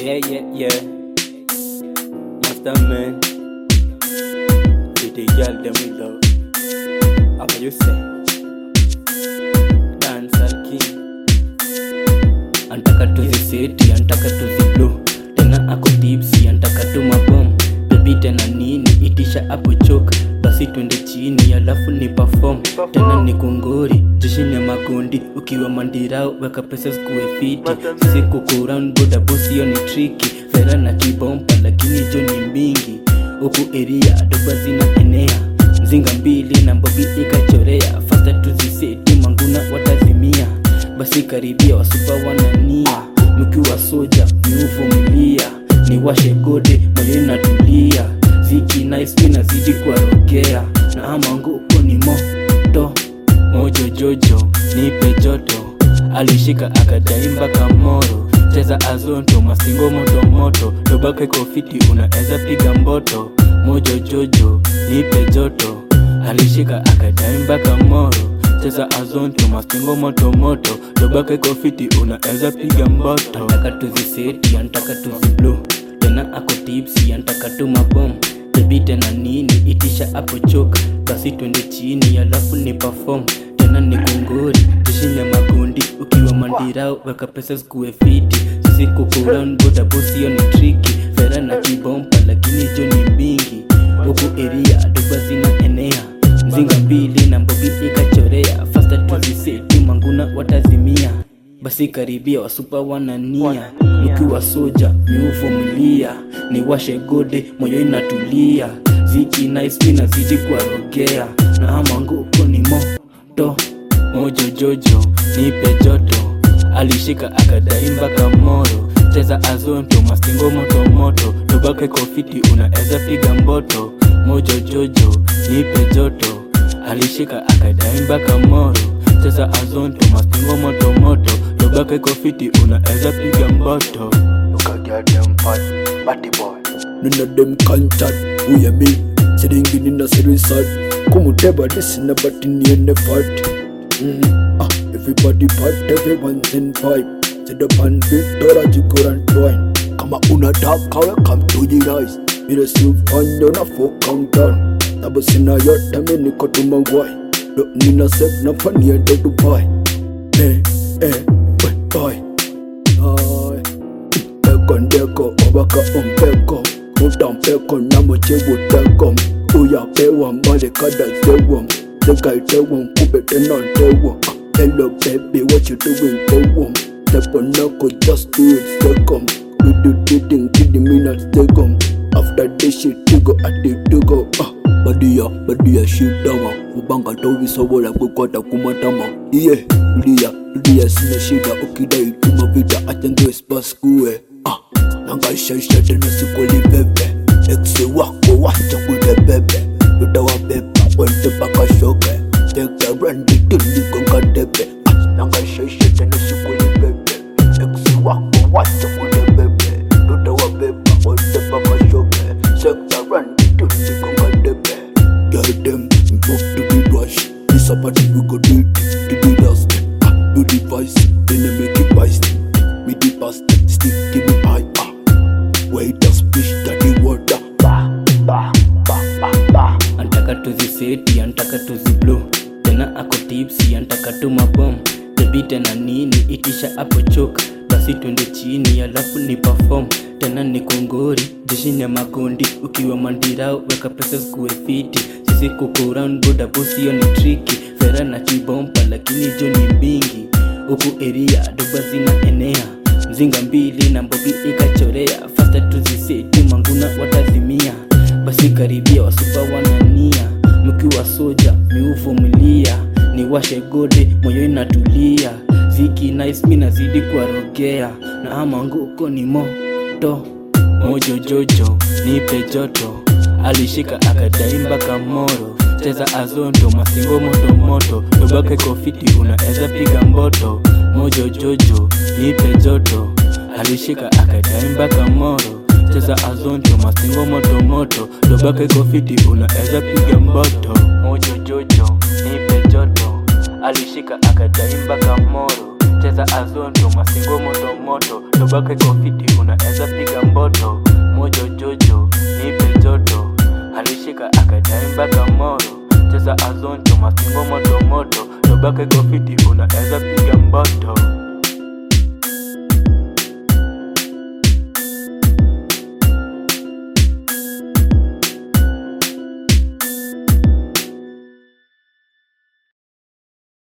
Yeah. Master man, with the girl them we love. How you say? Dancer king. Antaka to the city, antaka to the blue. Tena ako tipsy, antaka to mabom. Baby tena nini, itisha hapo choke. Basi twende chini, alafu ni perform. Tena ni kungori, jeshi ni makundi. Ukiwa mandirao, weka pesa zikuwe fiti. Sisi kuku round, boda boss yo ni tricky. Fera na kibompa, lakini jo ni mingi. Uku area, doba zina enea. Mzinga mbili na mbogi ikachorea. Faster to the city, manguna watazimia. Basi karibia, wasupa wanania. Mkiwa soja, miuvumilia. Niwashe gode, moyo inatulia. Ziki nice, mina zidi kwa rogea. Na ama nguko ni moto. Mojo jojo, nipe joto. Alishika akadaimba kamoro. Cheza azonto, masingo moto moto. Dobake kofiti, unaeza piga mboto. Mojo jojo, nipe joto. Alishika akadaimba kamoro. Cheza azonto, masingo moto moto. Dobake kofiti, unaeza piga mboto. Antaka to the city, antaka to the blue. Tena ako tipsy, antaka to mabom. Baby tena nini, itisha hapo choke. Basi twende chini, alafu ni perform. Tena ni kungori, jeshi ni makundi. Ukiwa mandirao, weka pesa zikuwe fiti. Sisi kuku round, boda boss yo ni tricky. Fera na kibompa, lakini jo ni mingi. Uku area, doba zina enea. Mzinga mbili na mbogi ikachorea. Faster to the city, manguna watazimia. Basi karibia, wasupa wanania. Ukiwa soja, miuvumilia. Niwashe gode, moyo inatulia. Ziki nice, mina zidi kwa rogea. Na ama nguko ni moto. Mojo jojo, nipe joto. Alishika akadaimba kamoro. Cheza azonto, masingo moto moto. Dobake kofiti, unaeza piga mboto. Mojo jojo, nipe joto. Alishika akadaimba kamoro. Cheza azonto, masingo moto moto. Dobake kofiti, unaeza piga mboto. Look at your damn fat, batty boy. None of them can't chat, who you mean? Sitting in a serious side. Kumuteba this in a button in the fight. Everybody fight, everyone's in fight. Sit up and Victoria, Jigor and Twine. Kama una dark color, come to the eyes. Mira si find on a folk countdown. Tabasina yacht, I mean, Niko to my wife. Don't need a sec, no funny and to buy. Bye. Pekon deko, obaka peko. Mutam peko, namo chewu tekom. Uya pewa, mbale kada zewam. The guy tewam, kubete non tewam. Hello baby, what you doing tewam? Teponako, just do it second. We do dating, kidding me not second. After this shit, you go at it to go. Badia shit down. Ubanga tovi sobola kukwata kumatama. Yeah, Lidia sina shida ukida ituma vida atendo espaskue. Nanga shasha tena sikoli bebe. Exe wako wacha kude bebe. Ludawa bebe, wente paka shoke. Teka randi tuli konga debe. Nanga shasha tena sikoli bebe. Exe wako wacha kude bebe. Ludawa bebe, wente paka shoke. Teka randi tuli konga debe. Get them, move to the rush. This a party we go do to the dust. Do the voice, then I make it vice. Me the past, stick give me high. Wait the speech that the water. Antaka to the city, antaka to the blue. Tena ako tipsy, antaka to mabom. Baby tena nini, itisha hapo choke. Basi twende chini, alafu ni perform. Tena ni kungori, jeshi ni makundi. Ukiwa mandirao, weka pesa zikuwe fiti. Sisi kuku round, boda boss yo ni tricky. Fera na kibompa, lakini jo ni mingi. Uku area, doba zina enea. Mzinga mbili na mbogi ikachorea. Faster to the city, manguna watazimia. Basi karibia, wasupa wanania. Mkiwa soja, miuvumilia. Niwashe gode, moyo inatulia. Ziki nice, mina zidi kwa rogea. Na ama nguko ni moto. Mojo jojo, nipe joto. Alishika akadaimba kamoro. Cheza azonto, masingo moto moto. Dobake kofiti, unaeza piga mboto. Mojo jojo, nipe joto. Alishika akadaimba kamoro. Cheza azonto, masingo moto moto. Dobake kofiti, unaeza piga mboto. Mojo jojo, nipe joto. Alishika akadaimba kamoro. cheza azondo, masingo moto moto, dobake kofiti unaeza piga mboto. Mojo jojo, nipe joto, alishika akadai mpaka moro. Cheza azondo, masingo moto moto, dobake kofiti unaeza piga mboto.